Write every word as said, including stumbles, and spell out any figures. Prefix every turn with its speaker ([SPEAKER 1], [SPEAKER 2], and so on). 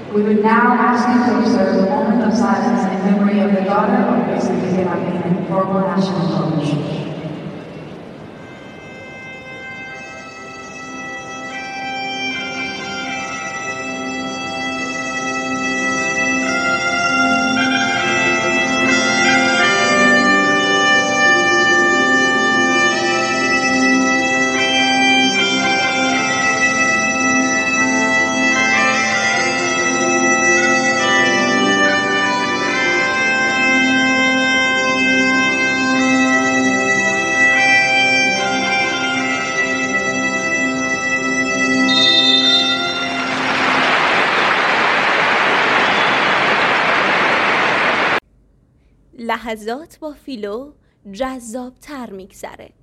[SPEAKER 1] We would now ask you to observe a moment of silence in memory of the daughter of President Rabin and formal national coalition.
[SPEAKER 2] لحظات با فیلو جذاب‌تر می‌گذره.